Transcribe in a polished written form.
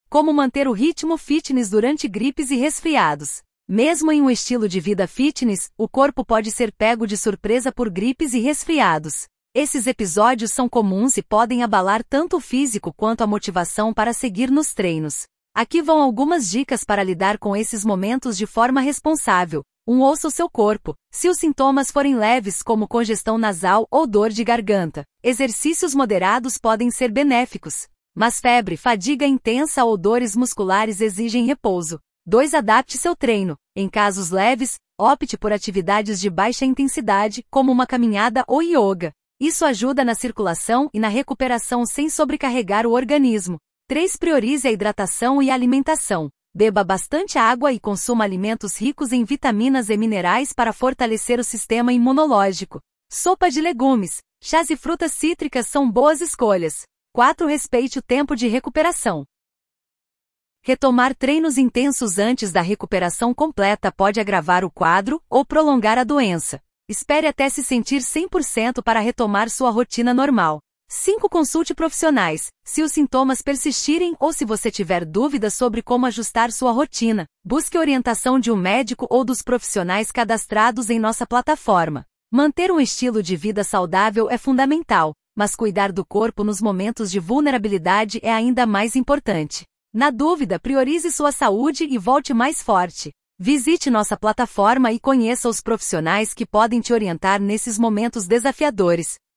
Como manter o ritmo fitness durante gripes e resfriados. Mesmo em um estilo de vida fitness, o corpo pode ser pego de surpresa por gripes e resfriados. Esses episódios são comuns e podem abalar tanto o físico quanto a motivação para seguir nos treinos. Aqui vão algumas dicas para lidar com esses momentos de forma responsável. 1. Ouça o seu corpo. Se os sintomas forem leves como congestão nasal ou dor de garganta, exercícios moderados podem ser benéficos. Mas febre, fadiga intensa ou dores musculares exigem repouso. 2. Adapte seu treino. Em casos leves, opte por atividades de baixa intensidade, como uma caminhada ou yoga. Isso ajuda na circulação e na recuperação sem sobrecarregar o organismo. 3. Priorize a hidratação e a alimentação. Beba bastante água e consuma alimentos ricos em vitaminas e minerais para fortalecer o sistema imunológico. Sopa de legumes, chás e frutas cítricas são boas escolhas. 4. Respeite o tempo de recuperação. Retomar treinos intensos antes da recuperação completa pode agravar o quadro ou prolongar a doença. Espere até se sentir 100% para retomar sua rotina normal. 5. Consulte profissionais. Se os sintomas persistirem ou se você tiver dúvidas sobre como ajustar sua rotina, busque orientação de um médico ou dos profissionais cadastrados em nossa plataforma. Manter um estilo de vida saudável é fundamental, mas cuidar do corpo nos momentos de vulnerabilidade é ainda mais importante. Na dúvida, priorize sua saúde e volte mais forte. Visite nossa plataforma e conheça os profissionais que podem te orientar nesses momentos desafiadores.